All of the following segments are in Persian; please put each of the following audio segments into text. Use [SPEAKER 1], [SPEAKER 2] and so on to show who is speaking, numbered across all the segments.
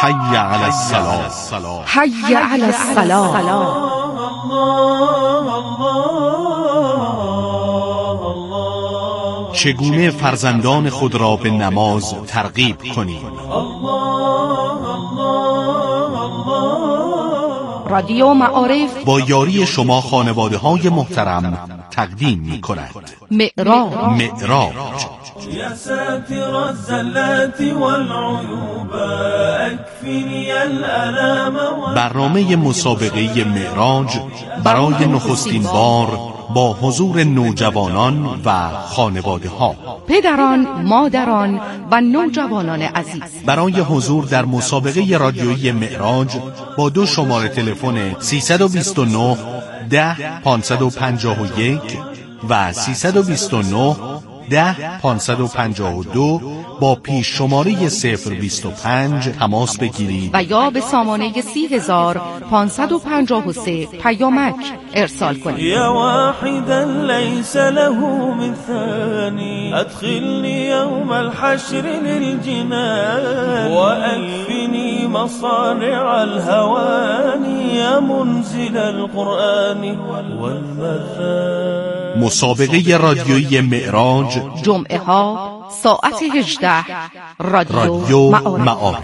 [SPEAKER 1] حی علی الصلاة،
[SPEAKER 2] حی علی الصلاة.
[SPEAKER 1] چگونه فرزندان خود را به نماز ترغیب کنیم؟
[SPEAKER 2] رادیو معارف
[SPEAKER 1] با یاری شما خانواده های محترم تقدیم می کند معراج.
[SPEAKER 3] يا ساتر الزلات والعيوب اكفني الالام.
[SPEAKER 1] برنامه مسابقه معراج برای نخستین بار با حضور نوجوانان و خانواده ها،
[SPEAKER 2] پدران، مادران و نوجوانان عزیز.
[SPEAKER 1] برای حضور در مسابقه رادیویی معراج با 2 شماره تلفن 329 10 551 و 329 10 552 با پیش شماره 025 تماس بگیرید
[SPEAKER 2] و یا به سامانه 30553 پیامک ارسال کنید.
[SPEAKER 3] یا واحدا لیس له مثانی ادخلنی یوم الحشر للجنان واکفنی مصارع الهوانی یا منزل القرآن والمثان.
[SPEAKER 1] مسابقه رادیویی معراج،
[SPEAKER 2] جمعه ها ساعت 18 رادیو معارف.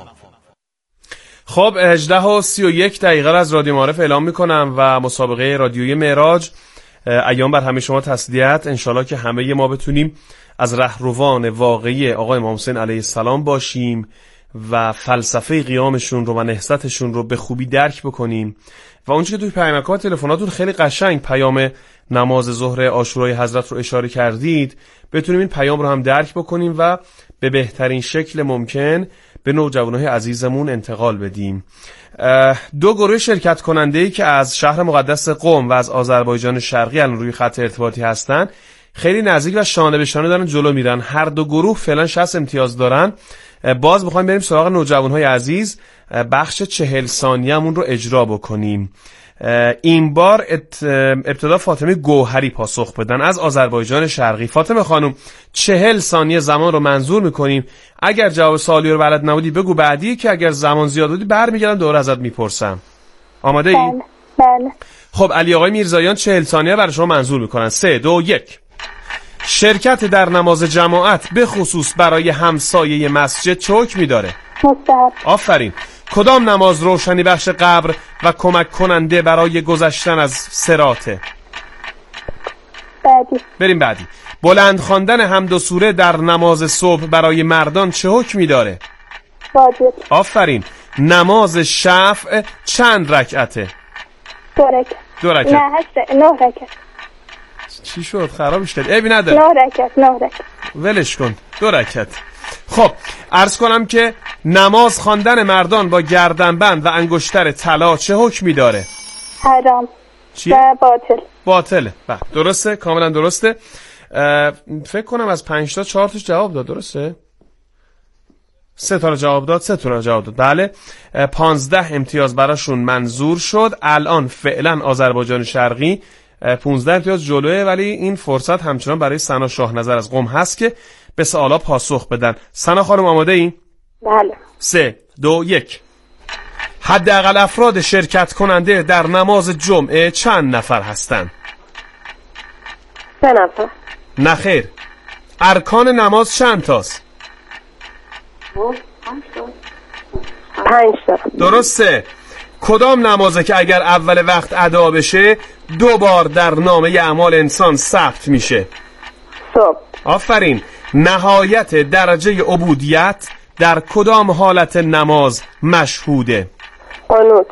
[SPEAKER 4] خب 18:31 از رادیو معارف اعلام میکنم و مسابقه رادیویی معراج ایام بر همه شما تسلیت. انشالله که همه ما بتونیم از رهروان واقعی آقای امام حسین علیه السلام باشیم و فلسفه قیامشون رو و نهضتشون رو به خوبی درک بکنیم و اونچه که توی پیامک‌ها تلفناتون خیلی قشنگ پیام نماز ظهر عاشورای حضرت رو اشاره کردید، بتونیم این پیام رو هم درک بکنیم و به بهترین شکل ممکن به نوجوانای عزیزمون انتقال بدیم. 2 گروه شرکت کننده‌ای که از شهر مقدس قم و از آذربایجان شرقی الان روی خط ارتباطی هستن خیلی نزدیک و شانه به شانه دارن جلو میرن. هر 2 گروه فعلا 60 امتیاز دارن. باز میخوایم بریم سراغ نوجوانهای عزیز، بخش 40 ثانیه‌مون رو اجرا بکنیم. این بار ابتدا فاطمه گوهری پاسخ بدن از آذربایجان شرقی. فاطمه خانم 40 ثانیه زمان رو منظور میکنیم. اگر جواب سوالی رو بلد نبودی بگو بعدی، که اگر زمان زیاد بودی برمیگردم دوباره ازت میپرسم. آماده ای؟
[SPEAKER 5] بله.
[SPEAKER 4] خب علی آقای میرزایان 40 ثانیه برای شما منظور میکنن. 3 2 1. شرکت در نماز جماعت به خصوص برای همسایه مسجد چه حکمی داره؟
[SPEAKER 5] مستحب.
[SPEAKER 4] آفرین. کدام نماز روشنی بخش قبر و کمک کننده برای گذشتن از صراطه؟
[SPEAKER 5] بعدی.
[SPEAKER 4] بریم بعدی. بلند خواندن حمد و سوره در نماز صبح برای مردان چه حکمی داره؟
[SPEAKER 5] واجب.
[SPEAKER 4] آفرین. نماز شفع چند رکعته؟
[SPEAKER 5] 2 رکعت.
[SPEAKER 4] 2 رکعت.
[SPEAKER 5] نه 9 رکعت.
[SPEAKER 4] چی شد؟ خرابش کرد. عیبی نداره.
[SPEAKER 5] 9 رکعت.
[SPEAKER 4] ولش کن. 2 رکعت. خب عرض کنم که نماز خواندن مردان با گردنبند و انگشتر طلا چه حکمی داره؟
[SPEAKER 5] حرام.
[SPEAKER 4] چیه؟
[SPEAKER 5] باطل.
[SPEAKER 4] بله درسته، کاملا درسته. فکر کنم از 5 تا 4 تاش جواب داد. درسته؟ 3 تا جواب داد، 3 تا جواب داد. بله. 15 امتیاز براشون منظور شد. الان فعلا آذربایجان شرقی 15 امتیاز جلوه، ولی این فرصت همچنان برای سنا شاه نظر از قم هست که به سوالا پاسخ بدن. سنا خانم آماده این؟
[SPEAKER 5] بله.
[SPEAKER 4] 3 2 1. حداقل افراد شرکت کننده در نماز جمعه چند نفر هستند؟
[SPEAKER 5] 3 نفر.
[SPEAKER 4] نخیر. ارکان نماز چند تاست؟
[SPEAKER 5] 5 تا.
[SPEAKER 4] درسته. کدام نمازه که اگر اول وقت ادا بشه 2 بار در نامه اعمال انسان ثبت میشه؟
[SPEAKER 5] صبح.
[SPEAKER 4] آفرین. نهایت درجه عبودیت در کدام حالت نماز مشهوده؟
[SPEAKER 5] قنوت.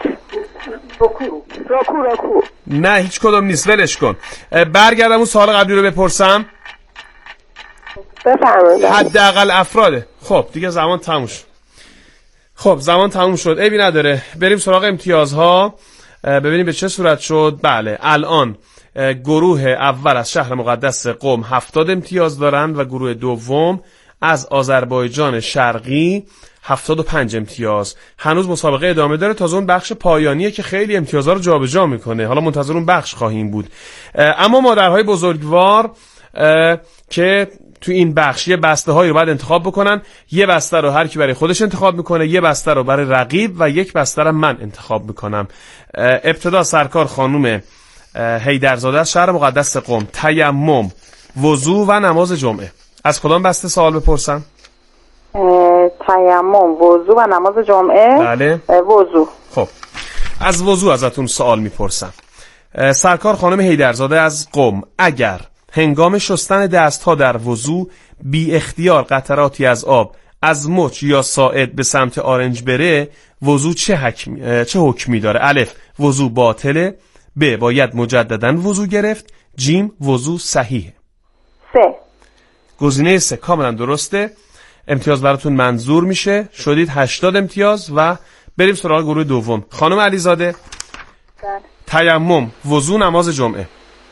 [SPEAKER 5] رکوع.
[SPEAKER 4] نه هیچ کدام نیست، ولش کن. برگردم اون سوال قبلی رو بپرسم.
[SPEAKER 5] بفرمایید.
[SPEAKER 4] حداقل افراده. خب دیگه زمان تموم شد. زمان تموم شد. عیبی نداره. بریم سراغ امتیازها ببینیم به چه صورت شد. بله الان گروه اول از شهر مقدس قم 70 امتیاز دارن و گروه دوم از آذربایجان شرقی 75 امتیاز. هنوز مسابقه ادامه داره، تازه اون بخش پایانیه که خیلی امتیازها رو جابجا میکنه. حالا منتظر اون بخش خواهیم بود. اما مادرهای بزرگوار که تو این بخش یه بسته هایی رو باید انتخاب بکنن. یه بسته رو هر کی برای خودش انتخاب میکنه، یه بسته رو برای رقیب و یک بسته رو من انتخاب میکنم. ابتدا سرکار خانم حیدرزاده از شهر مقدس قم، تیمم، وضو و نماز جمعه. از کدام بسته سوال بپرسم؟
[SPEAKER 5] تیمم، وضو و نماز جمعه.
[SPEAKER 4] بله.
[SPEAKER 5] وضو.
[SPEAKER 4] خب از وضو ازتون سوال میپرسم. سرکار خانم حیدرزاده از قم، اگر هنگام شستن دستها در وضو بی اختیار قطراتی از آب از مچ یا ساعد به سمت آرنج بره، وضو چه حکمی داره؟ الف وضو باطله، ب باید مجددا وضو گرفت، جیم وضو صحیحه.
[SPEAKER 5] سه.
[SPEAKER 4] گزینه سه کاملا درسته. امتیاز براتون منظور میشه، شدید 80 امتیاز. و بریم سراغ گروه دوم. خانم علیزاده، تیمم، وضو، نماز جمعه.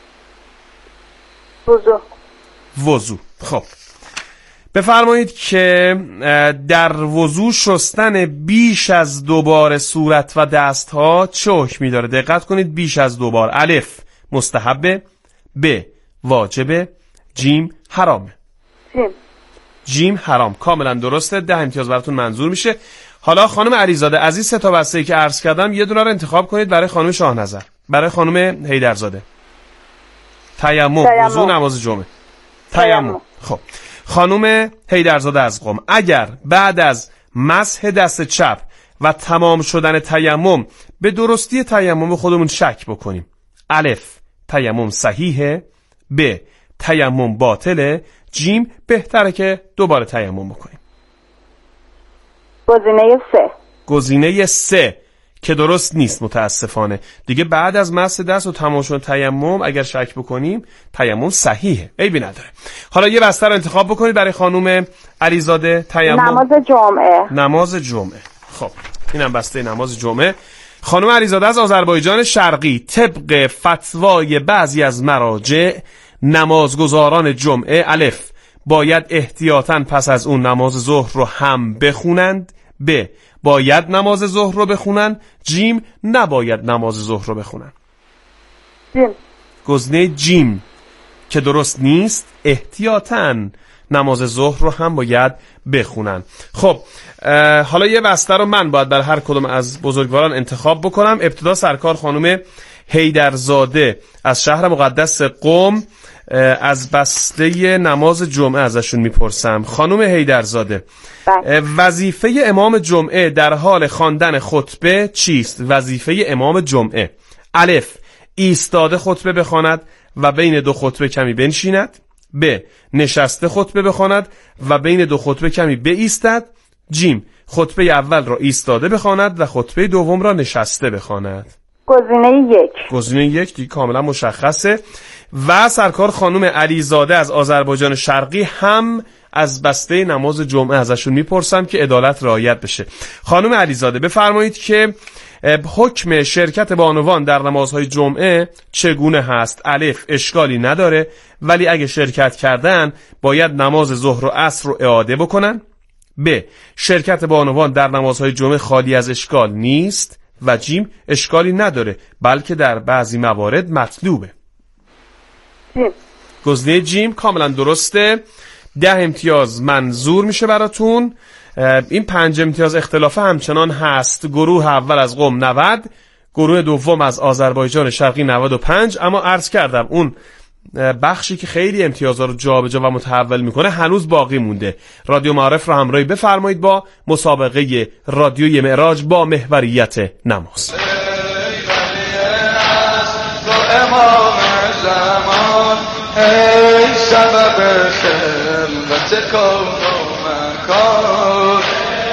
[SPEAKER 4] وضو. خب بفرمایید که در وضو شستن بیش از 2 بار صورت و دستها چه حکمی داره؟ دقت کنید، بیش از 2 بار. الف مستحبه، ب واجبه، جیم حرامه. جیم حرام. کاملا درسته. 10 امتیاز براتون منظور میشه. حالا خانم علیزاده از این 3 تا بسته‌ای که عرض کردم یه دونه رو انتخاب کنید برای خانم شاهنظر، برای خانم حیدرزاده. تیمم، وضو، نماز جمعه. تیمم. خب خانم حیدرزاده از قم، اگر بعد از مسح دست چپ و تمام شدن تیمم به درستی تیمم خودمون شک بکنیم، الف تیمم صحیحه، ب تیمم باطله، جیم بهتره که دوباره تیمم بکنیم. گزینه سه که درست نیست متاسفانه. دیگه بعد از مسح دست و تمام شدن تیمم اگر شک بکنیم تیمم صحیحه، عیبی نداره. حالا یه بسته رو انتخاب بکنید برای خانم علیزاده. تیمم،
[SPEAKER 5] نماز جمعه.
[SPEAKER 4] نماز جمعه. خب اینم بسته نماز جمعه. خانم علیزاده از آذربایجان شرقی، طبق فتوای بعضی از مراجع نمازگزاران جمعه الف باید احتیاطاً پس از اون نماز ظهر رو هم بخونند، ب باید نماز ظهر رو بخونن، جیم نباید نماز ظهر رو بخونن. گزینه جیم که درست نیست، احتیاطاً نماز ظهر رو هم باید بخونن. خب حالا یه بسته رو من باید برای هر کدوم از بزرگواران انتخاب بکنم. ابتدا سرکار خانم حیدرزاده از شهر مقدس قم، از بسته نماز جمعه ازشون میپرسم. خانم حیدرزاده، وظیفه امام جمعه در حال خواندن خطبه چیست؟ وظیفه امام جمعه، الف ایستاده خطبه بخواند و بین 2 خطبه کمی بنشیند، ب نشسته خطبه بخواند و بین 2 خطبه کمی بایستد، جیم خطبه اول را ایستاده بخواند و خطبه دوم را نشسته بخواند. گزینه یک دیگه کاملا مشخصه. و سرکار خانم علیزاده از آذربایجان شرقی هم از بسته نماز جمعه ازشون میپرسم که عدالت رعایت بشه. خانم علیزاده بفرمایید که حکم شرکت بانوان در نمازهای جمعه چگونه هست؟ الف اشکالی نداره، ولی اگه شرکت کردن باید نماز ظهر و عصر رو اعاده بکنن، ب شرکت بانوان در نمازهای جمعه خالی از اشکال نیست، و جیم اشکالی نداره بلکه در بعضی موارد مطلوبه. گزینه جیم کاملا درسته. 10 امتیاز منظور میشه براتون. این 5 امتیاز اختلاف همچنان هست. گروه اول از قم 90، گروه دوم از آذربایجان شرقی 95. اما عرض کردم اون بخشی که خیلی امتیازها رو جابجا و متحول میکنه هنوز باقی مونده. رادیو معارف رو همراهی بفرمایید با مسابقه رادیوی معراج با محوریت نماز.
[SPEAKER 6] ای سبب خلقت کون و مکان،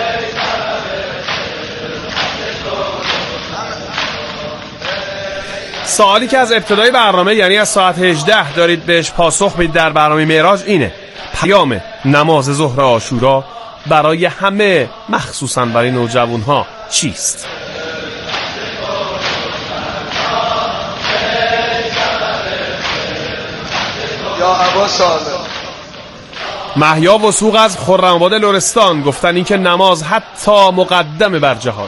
[SPEAKER 4] سوالی که از ابتدای برنامه یعنی از ساعت 18 دارید بهش پاسخ بدید در برنامه معراج اینه: پیام نماز ظهر عاشورا برای همه مخصوصا برای نوجوانها چیست؟
[SPEAKER 6] یا ابا صالح.
[SPEAKER 4] محیا وثوق از خرم‌آباد لرستان گفتن این که نماز حتی مقدمه بر جهاد.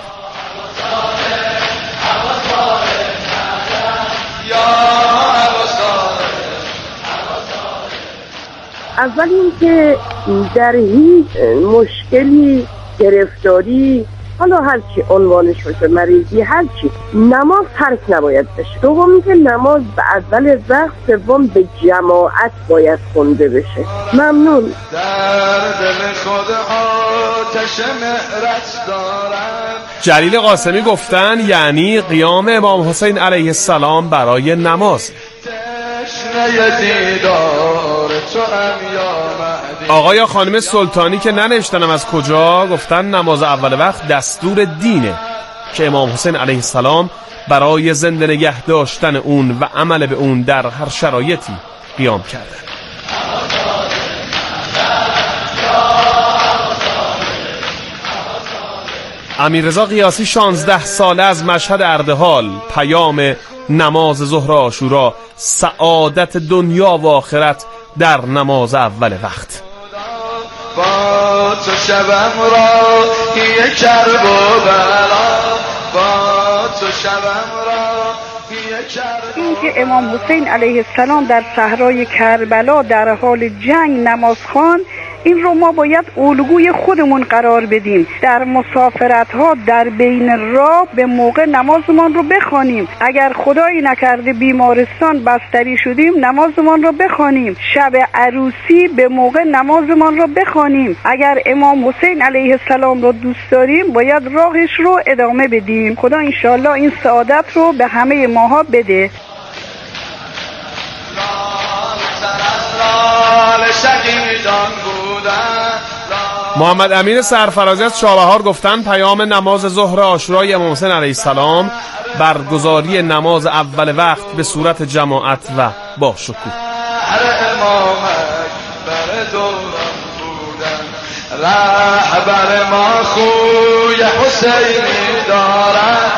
[SPEAKER 7] اول اینکه در هیچ مشکلی، گرفتاری، حالا هر چی عنوانش باشه، مریضی، هر چی، نماز ترک نباید بشه. دوم اینکه نماز به اول وقت، سوم به جماعت باید خونده بشه. ممنون.
[SPEAKER 6] در دل خود آتش محرت دارم.
[SPEAKER 4] جلیل قاسمی گفتن یعنی قیام امام حسین علیه السلام برای نماز. آقا یا خانم سلطانی که ننوشتنم از کجا، گفتن نماز اول وقت دستور دینه که امام حسین علیه السلام برای زنده نگه داشتن اون و عمل به اون در هر شرایطی قیام کرده. امیررضا قیاسی 16 ساله از مشهد اردهال، پیام نماز ظهر عاشورا، سعادت دنیا و آخرت در نماز اول وقت.
[SPEAKER 6] با تو شبم را یک کرب و بلا، با تو شبم را یک کرب.
[SPEAKER 8] این که امام حسین علیه السلام در صحرای کربلا در حال جنگ نماز خواند، این رو ما باید الگوی خودمون قرار بدیم. در مسافرت ها، در بین راه به موقع نمازمان رو بخوانیم. اگر خدایی نکرده بیمارستان بستری شدیم، نمازمان رو بخوانیم. شب عروسی به موقع نمازمان رو بخوانیم. اگر امام حسین علیه السلام رو دوست داریم، باید راهش رو ادامه بدیم. خدا انشالله این سعادت رو به همه ماها بده.
[SPEAKER 4] محمد امین سرفرازی از چابهار گفتن پیام نماز ظهر عاشورای امام حسین علیه السلام، برگزاری نماز اول وقت به صورت جماعت و با شکوه.
[SPEAKER 6] رهبر ما خوی حسینی دارد.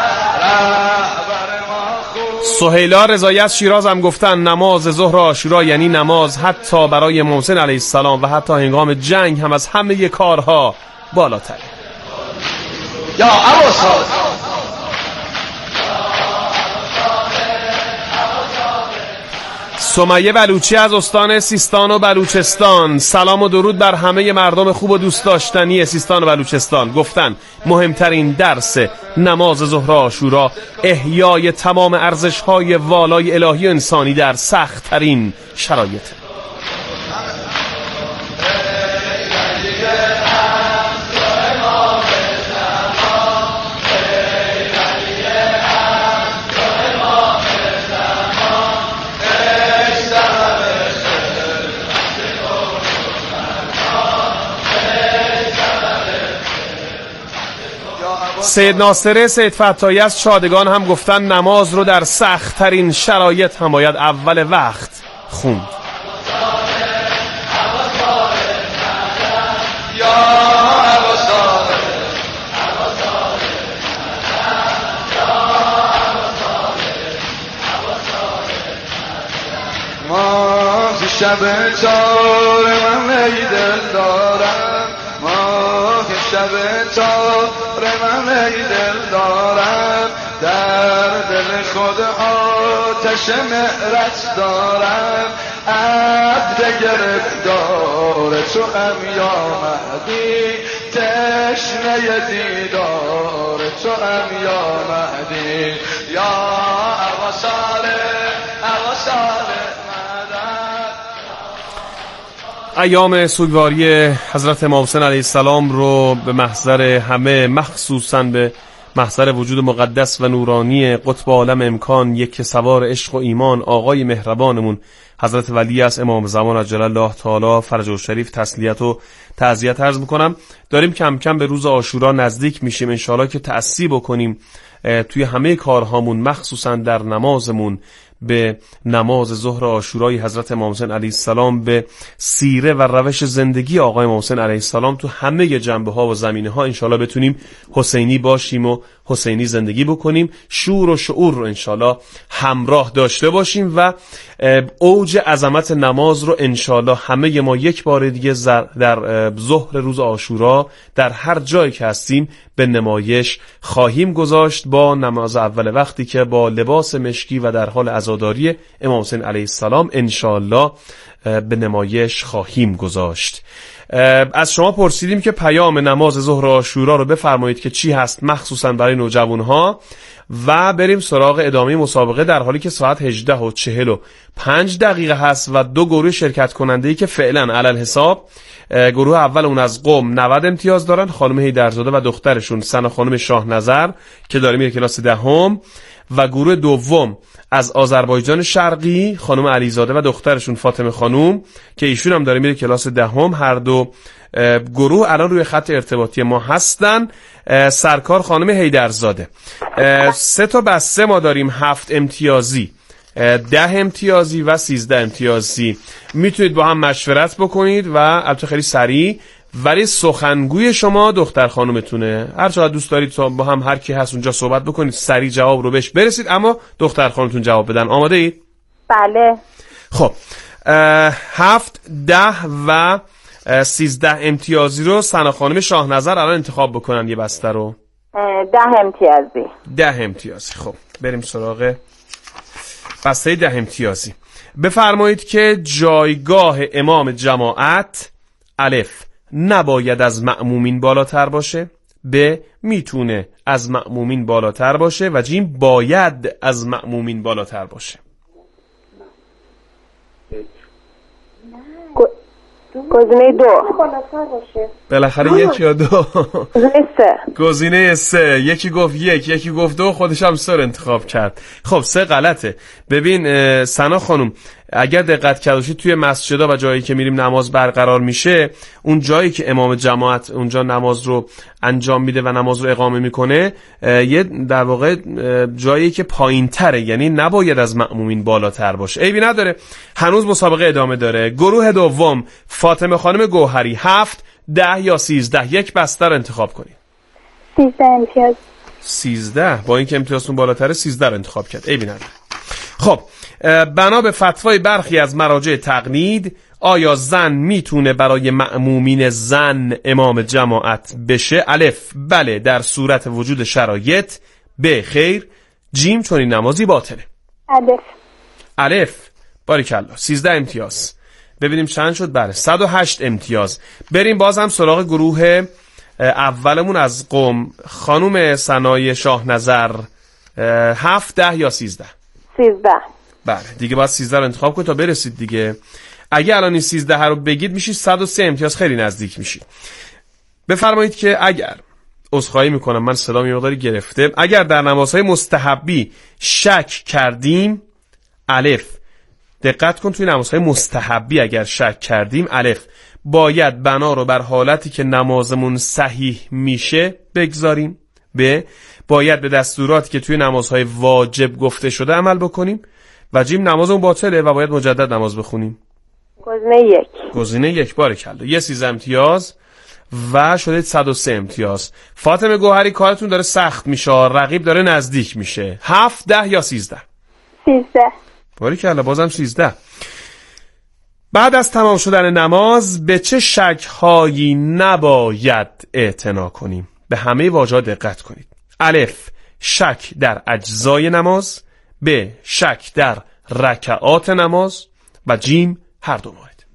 [SPEAKER 4] سهیلا رضایی از شیراز هم گفتن نماز ظهر عاشورا یعنی نماز حتی برای امام حسین علیه السلام و حتی هنگام جنگ هم از همه کارها بالاتر.
[SPEAKER 6] یا ابا صالح
[SPEAKER 4] سمیه بلوچی از استان سیستان و بلوچستان، سلام و درود بر همه مردم خوب و دوست داشتنی سیستان و بلوچستان. گفتن مهمترین درس نماز ظهر عاشورا احیای تمام ارزش‌های والای الهی و انسانی در سخت‌ترین شرایط. سید ناصر سید فتایی از شادگان هم گفتن نماز رو در سخت ترین شرایط هم باید اول وقت خوند.
[SPEAKER 6] ما شب چار من دل دارم، ما شب چار من دل دارم، در دل خود آتش محرت دارم. عبد گرفتار تو هم یا مهدی، تشنه دیدار تو هم یا مهدی. یا ابا صالح ابا صالح
[SPEAKER 4] ایام سوگواری حضرت امام حسین علیه السلام رو به محضر همه، مخصوصاً به محضر وجود مقدس و نورانی قطب عالم امکان، یک سوار عشق و ایمان، آقای مهربانمون حضرت ولی از امام زمان عجل الله تعالی فرجه شریف، تسلیت و تعزیت عرض میکنم. داریم کم کم به روز عاشورا نزدیک میشیم، انشالله که تأسی بکنیم توی همه کارهامون، مخصوصاً در نمازمون، به نماز ظهر عاشورای حضرت امام حسین علیه السلام، به سیره و روش زندگی آقای امام حسین علیه السلام تو همه جنبه‌ها و زمینه‌ها انشالله بتونیم حسینی باشیم و حسینی زندگی بکنیم، شور و شعور رو انشالله همراه داشته باشیم و اوج عظمت نماز رو انشالله همه ما یک بار دیگه در ظهر روز عاشورا در هر جایی که هستیم به نمایش خواهیم گذاشت با نماز اول وقتی که با لباس مشکی و در حال عزاداری عزاداری امام حسین علیه السلام انشاءالله به نمایش خواهیم گذاشت. از شما پرسیدیم که پیام نماز ظهر عاشورا رو بفرمایید که چی هست مخصوصا برای نوجوانها و بریم سراغ ادامه مسابقه، در حالی که ساعت 18:45 هست و دو گروه شرکت کننده‌ای که فعلا علل حساب گروه اول اون از قم 90 امتیاز دارن، خانم هیدرزاده و دخترشون سنا خانم شاه نظر که داره میره کلاس دهم، و گروه دوم از آذربایجان شرقی خانم علیزاده و دخترشون فاطمه خانم که ایشون هم داره میره کلاس دهم. هر دو گروه الان روی خط ارتباطی ما هستن. سرکار خانم هیدرزاده. 3 تا بسته ما داریم، 7 امتیازی، 10 امتیازی و 13 امتیازی. میتونید با هم مشورت بکنید و البته خیلی سریع، ولی سخنگوی شما دختر خانومتونه. هر چقدر دوست دارید با هم هر کی هست اونجا صحبت بکنید، سریع جواب رو بهش برسید، اما دختر خانومتون جواب بدن. آماده اید؟
[SPEAKER 5] بله.
[SPEAKER 4] خب 7 10 و 13 امتیازی رو سنا خانم شاه نظر الان انتخاب بکنن یه بسته رو.
[SPEAKER 5] 10 امتیازی.
[SPEAKER 4] 10 امتیازی. خب بریم سراغ بسته 10 امتیازی. بفرمایید که جایگاه امام جماعت الف نباید از مأمومین بالاتر باشه، ب میتونه از مأمومین بالاتر باشه و جیم باید از مأمومین بالاتر باشه.
[SPEAKER 5] گزینه 2.
[SPEAKER 4] بالاخره یک یا دو؟
[SPEAKER 5] گزینه 3.
[SPEAKER 4] گزینه 3. یکی گفت یک، یکی گفت 2، خودش هم 3 رو انتخاب کرد. خب 3 غلطه. ببین سنا خانم، اگر دقت کردید توی مسجدها و جایی که میریم نماز برقرار میشه، اون جایی که امام جماعت اونجا نماز رو انجام میده و نماز رو اقامه میکنه یه در واقع جایی که پایین‌تره، یعنی نباید از مأمومین بالاتر باشه. عیبی نداره، هنوز مسابقه ادامه داره. گروه دوم فاطمه خانم گوهری 7 10 یا 13 یک بسته رو انتخاب کنید.
[SPEAKER 5] 13 امتیاز.
[SPEAKER 4] 13 با اینکه امتیازتون بالاتره 13 رو انتخاب کرد. عیبی نداره. خب بنا به فتوای برخی از مراجع تقلید، آیا زن میتونه برای مأمومین زن امام جماعت بشه؟ الف بله در صورت وجود شرایط، ب خیر، جیم چون این نمازی باطله. الف باریکلا. 13 امتیاز. ببینیم چند شد. بله 108 امتیاز. بریم بازم سراغ گروه اولمون از قم خانم سنای شاه نظر 7 10 یا 13 بله دیگه باید 13 رو انتخاب کنید تا برسید دیگه. اگه الان این 13 رو بگید میشید 103 امتیاز، خیلی نزدیک میشید. بفرمایید که اگر عذرخواهی میکنم من صدام یه مقداری گرفته، اگر در نمازهای مستحبی شک کردیم الف، دقت کن توی نمازهای مستحبی اگر شک کردیم الف باید بنا رو بر حالتی که نمازمون صحیح میشه بگذاریم، ب باید به دستوراتی که توی نمازهای واجب گفته شده عمل بکنیم و جیم نمازمون باطله و باید مجدد نماز بخونیم. گزینه 1 باریکلا. یه 13 امتیاز و شده 103 امتیاز. فاطمه گوهری کارتون داره سخت میشه، رقیب داره نزدیک میشه. 7 10 یا 13 باریکلا. بازم 13. بعد از تمام شدن نماز به چه شک‌هایی نباید اعتنا کنیم؟ به همه واژه‌ها دقت کنید. الف شک در اجزای نماز، ب شک در رکعات نماز و جیم هر دو مورد.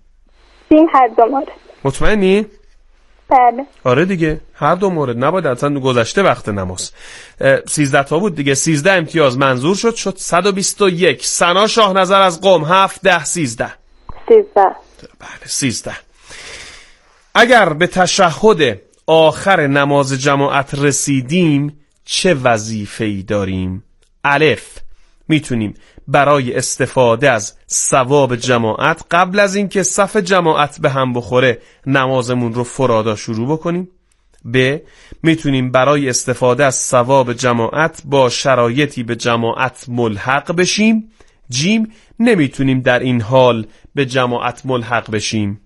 [SPEAKER 4] مطمئنی؟
[SPEAKER 5] بله.
[SPEAKER 4] آره دیگه هر دو مورد نباید، اصلا گذشته وقت نماز. 13 تا بود دیگه. 13 امتیاز منظور شد 121. سنا شاه نظر از قم 7 10 13 بله 13. اگر به تشهد آخر نماز جماعت رسیدیم چه وظیفه‌ای داریم؟ الف میتونیم برای استفاده از ثواب جماعت قبل از اینکه صف جماعت به هم بخوره نمازمون رو فرادا شروع بکنیم، ب میتونیم برای استفاده از ثواب جماعت با شرایطی به جماعت ملحق بشیم، جیم نمیتونیم در این حال به جماعت ملحق بشیم.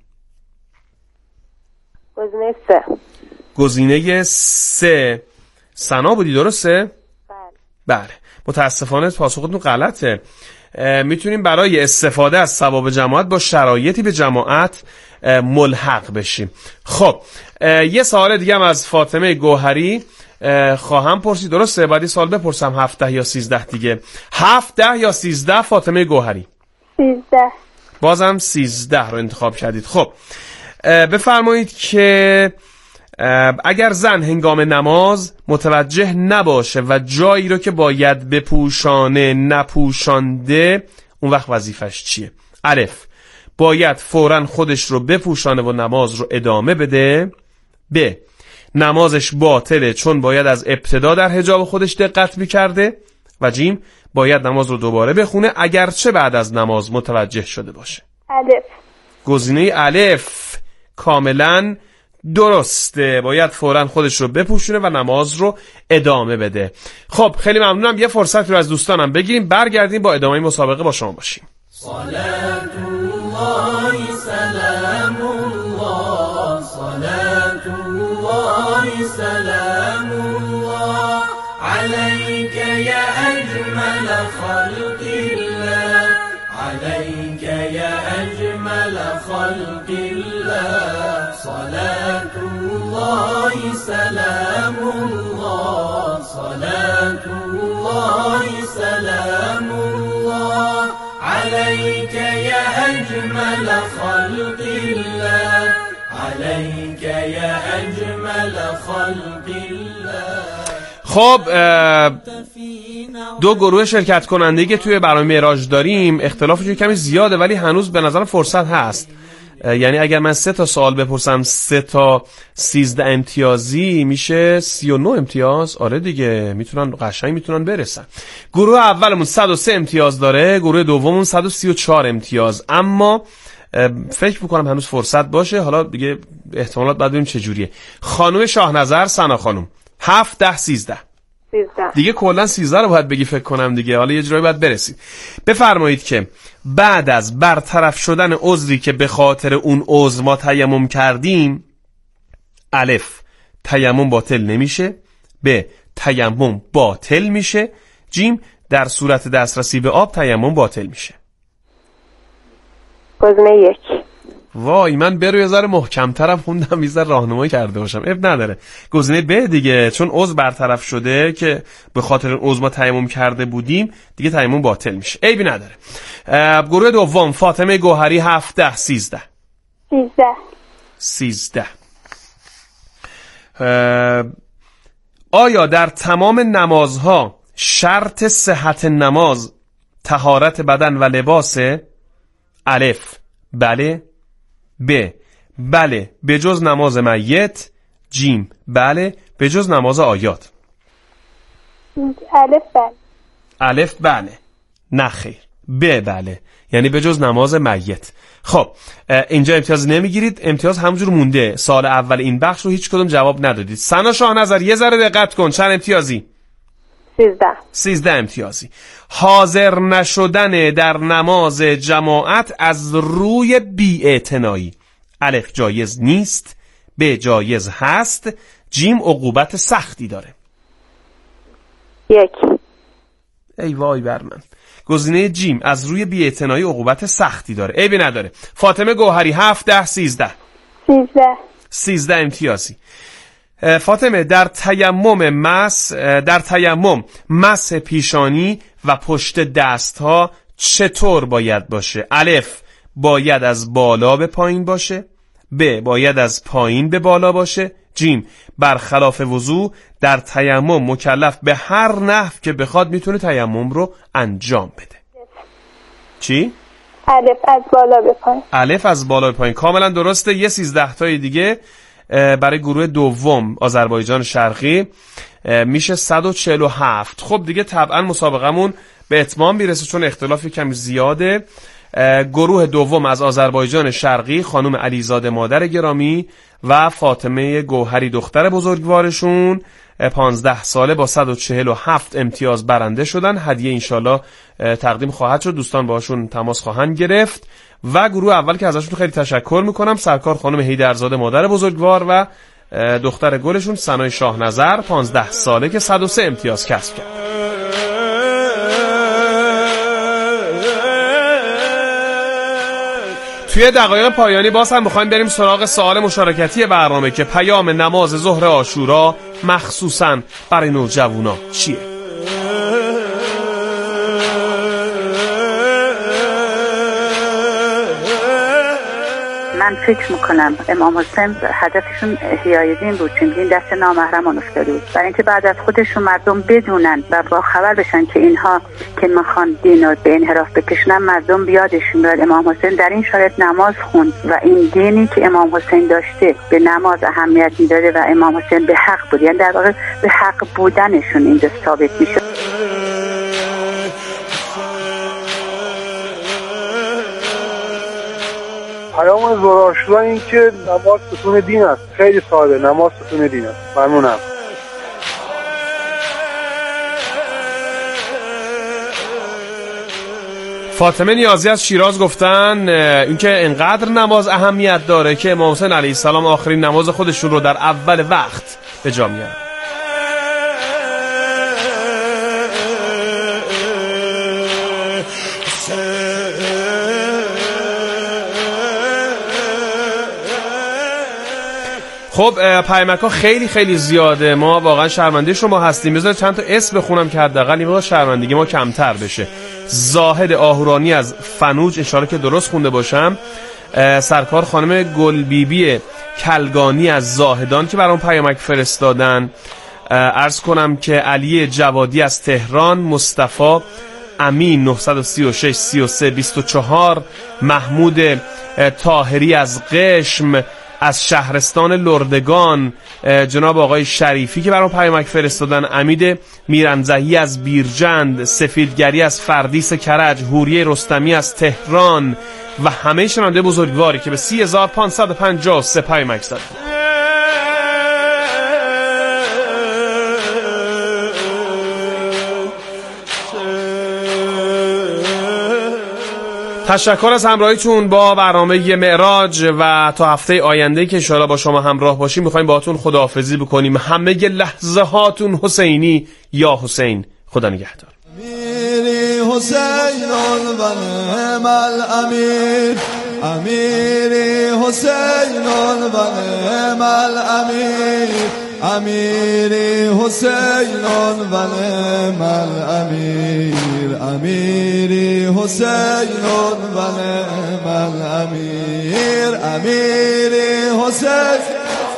[SPEAKER 4] گزینه 3 سنا بودی درسته؟ بله. متاسفانه پاسختون غلطه. میتونیم برای استفاده از ثواب جماعت با شرایطی به جماعت ملحق بشیم. خب یه سوال دیگه هم از فاطمه گوهری خواهم پرسید. درسته؟ باید سوال بپرسم 17 یا 13 دیگه. 17 یا 13 فاطمه گوهری؟
[SPEAKER 5] 13.
[SPEAKER 4] بازم 13 رو انتخاب کردید. خب بفرمایید که اگر زن هنگام نماز متوجه نباشه و جایی رو که باید بپوشانه نپوشانده، اون وقت وظیفش چیه؟ الف، باید فوراً خودش رو بپوشانه و نماز رو ادامه بده. ب، نمازش باطله چون باید از ابتدا در حجاب خودش دقت می‌کرده. و جیم، باید نماز رو دوباره بخونه اگرچه بعد از نماز متوجه شده باشه.
[SPEAKER 5] الف.
[SPEAKER 4] گزینه الف کاملا درسته، باید فوراً خودش رو بپوشونه و نماز رو ادامه بده. خب خیلی ممنونم. یه فرصت رو از دوستانم بگیریم، برگردیم با ادامه مسابقه با شما باشیم.
[SPEAKER 3] صلات الله سلام الله، صلات الله سلام الله عليك يا أجمل خلق الله، عليك يا أجمل خلق الله، صلاة الله سلام الله، صلاة الله سلام الله عليك يا أجمل خلق الله، عليك يا أجمل خلق الله.
[SPEAKER 4] خب دو گروه شرکت کننده که توی برنامه معراج داریم اختلافش کمی زیاده، ولی هنوز به نظر فرصت هست. یعنی اگر من 3 تا سوال بپرسم 3 تا 13 امتیازی میشه 39 امتیاز. آره دیگه، میتونن قشنگ میتونن برسن. گروه اولمون 103 امتیاز داره، گروه دوممون 134 امتیاز. اما فکر میکنم هنوز فرصت باشه. حالا دیگه احتمالات بعد ببینیم چه جوریه. خانم شاهنظر، سنا خانم، 7 10 13 دیگه کلا 13 رو باید بگی فکر کنم دیگه. حالا یه جایی باید برسید. بفرمایید که بعد از برطرف شدن عذری که به خاطر اون عذر ما تیمم کردیم، الف، تیمم باطل نمیشه. ب، تیمم باطل میشه. جیم، در صورت دسترسی به آب تیمم باطل میشه.
[SPEAKER 5] گزینه 1.
[SPEAKER 4] وای، من برو یه ذره محکم‌ترم خوندم، یه ذره راهنمایی کرده باشم. اب نداره. گزینه ب دیگه، چون عضو برطرف شده که به خاطر عضو ما تیمم کرده بودیم، دیگه تیمم باطل میشه. عیبی نداره. گروه دوم فاطمه گوهری، 7 10 13 13. آیا در تمام نمازها شرط صحت نماز طهارت بدن و لباسه؟ الف، بله. ب، بله به جز نماز میت. جیم، بله به جز نماز آیات.
[SPEAKER 5] الف بله.
[SPEAKER 4] الف بله، نه خیر. ب بله، یعنی به جز نماز میت. خب اینجا امتیاز نمیگیرید، امتیاز همونجور مونده. سال اول این بخش رو هیچ کدوم جواب ندادید. سنا شاهنظر یه ذره دقت کن. چند امتیازی؟ 13 امتیازی. حاضر نشدن در نماز جماعت از روی بی‌اعتنایی. الف، جایز نیست. ب، جایز هست. جیم، عقوبت سختی داره.
[SPEAKER 5] 1.
[SPEAKER 4] ای وای بر من. گزینه جیم، از روی بی‌اعتنایی عقوبت سختی داره. عیبی نداره. فاطمه گوهری، 7 10 13 13 امتیازی. فاطمه، در تیمم مس پیشانی و پشت دست ها چطور باید باشه؟ الف، باید از بالا به پایین باشه. ب، باید از پایین به بالا باشه. جیم، برخلاف وضو در تیمم مکلف به هر نحو که بخواد میتونه تیمم رو انجام بده. چی؟
[SPEAKER 5] الف از بالا به پایین.
[SPEAKER 4] الف از بالا به پایین کاملا درسته. یه 13 تای دیگه برای گروه دوم آذربایجان شرقی میشه 147. خب دیگه طبعا مسابقمون به اتمام میرسه چون اختلاف کمی زیاده. گروه دوم از آذربایجان شرقی خانم علیزاده مادر گرامی و فاطمه گوهری دختر بزرگوارشون 15 ساله با 147 امتیاز برنده شدن. هدیه انشالله تقدیم خواهد شد، دوستان باشون تماس خواهند گرفت. و گروه اول که ازشون خیلی تشکر میکنم، سرکار خانم هیدرزاده مادر بزرگوار و دختر گلشون سنای شاهنظر 15 ساله که 103 امتیاز کسب کرد. توی دقایق پایانی باز هم میخوایم بریم سراغ سوال مشارکتی برنامه که پیام نماز ظهر عاشورا مخصوصاً برای نوجوانا چیه؟
[SPEAKER 9] من فکر میکنم امام حسین هدفشون احیای دین بود، چون دین دست نامحرمان افتاده بود، برای اینکه بعد از خودشون مردم بدونن و با خبر بشن که اینها که میخوان دین رو به انحراف بکشونن، مردم بیادشون بیاد امام حسین در این شرایط نماز خوند و این دینی که امام حسین داشته به نماز اهمیت میداده و امام حسین به حق بود، یعنی در واقع به حق بودنشون اینجا ثابت میشه.
[SPEAKER 10] پیام ظهر عاشورا این که نماز ستون دین است. خیلی ساده، نماز ستون دین است. ممنونم.
[SPEAKER 4] فاطمه نیازی از شیراز گفتن اینکه انقدر نماز اهمیت داره که امام حسین علیه السلام آخرین نماز خودشون رو در اول وقت به جا میارن. خب پیامک‌ها خیلی خیلی زیاده، ما واقعا شرمنده شما هستیم. بذار چند تا اسم بخونم که حداقل این شرمندگی ما کمتر بشه. زاهد آهورانی از فنوج، اشاره که درست خونده باشم. سرکار خانم گلبیبی کلگانی از زاهدان که برام پیامک فرستادن. عرض کنم که علی جوادی از تهران، مصطفی امین 936 33 24، محمود طاهری از قشم، از شهرستان لردگان جناب آقای شریفی که برام پیامک فرستادن، امید میرنزهی از بیرجند، سفیدگری از فردیس کرج، هوریه رستمی از تهران و همه شنونده بزرگواری که به 3553 پیامک زدن. تشکر از همراهیتون با برنامه معراج و تا هفته آینده که انشاءالله با شما همراه باشیم میخوایم باهاتون خداحافظی بکنیم. همه لحظه هاتون حسینی یا حسین. خدا نگهدار.
[SPEAKER 11] امیری حسین و نعم الامیر، امیری حسین و نعم الامیر، امیری حسین و نعم الامیر، امیری حسین و نعم الامیر، امیری حسین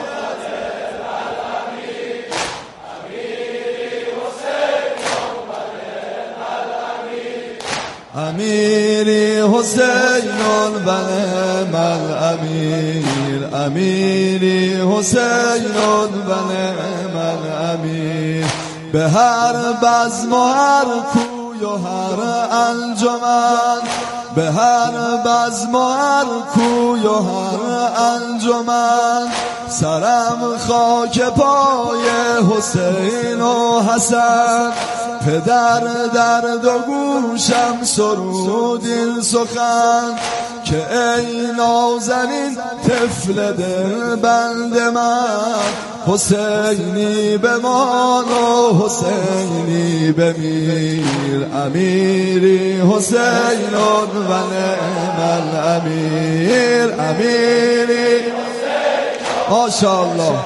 [SPEAKER 11] امیری حسین و نعم الامیر، امیری حسین و نعم الامیر، به هر بزم و هر کوی و هر انجمن، به هر بزم و هر کوی و هر انجمن، سرم خاک پای حسین و حسن، پدر در دو گوشم سرود این سخن، که ای نازنین طفل دل بند من، حسینی بمان و حسینی بمیر، امیری حسین و نعم الامیر، امیری ماشاءالله.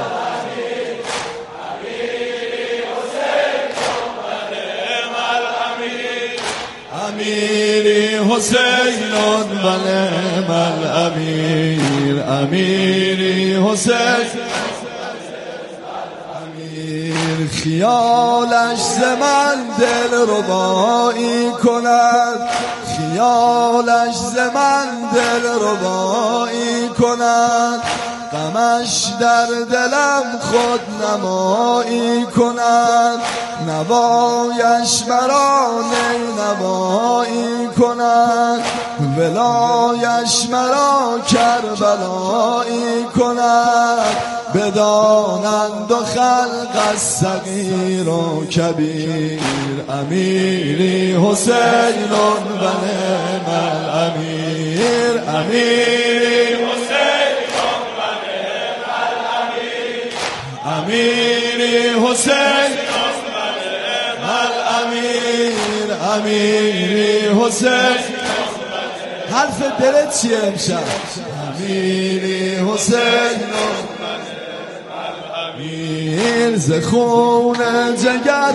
[SPEAKER 11] امیری حسین و نعم الامیر، امیری حسین، امیر خیالش ز من دل ربایی کند، خیالش ز من دل ربایی کند، غمش در دلم خود نمایی کند، نوایش مرا نوایی کند، ولایش مرا کربلایی کند، بدانند و خلق از صغیر و کبیر، امیری حسین و نعم الامیر، امیری حسین و نعم الامیر، امیری حسین و نعم الامیر، امیری حسین حرف دلت چیه امشب؟ امیری حسین امیر ز خون جگر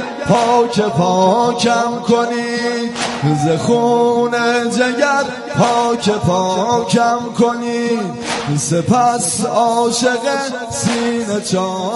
[SPEAKER 11] پاکم کنید، ز خون جگر پاکم کنید، سپس عاشق سینه چاک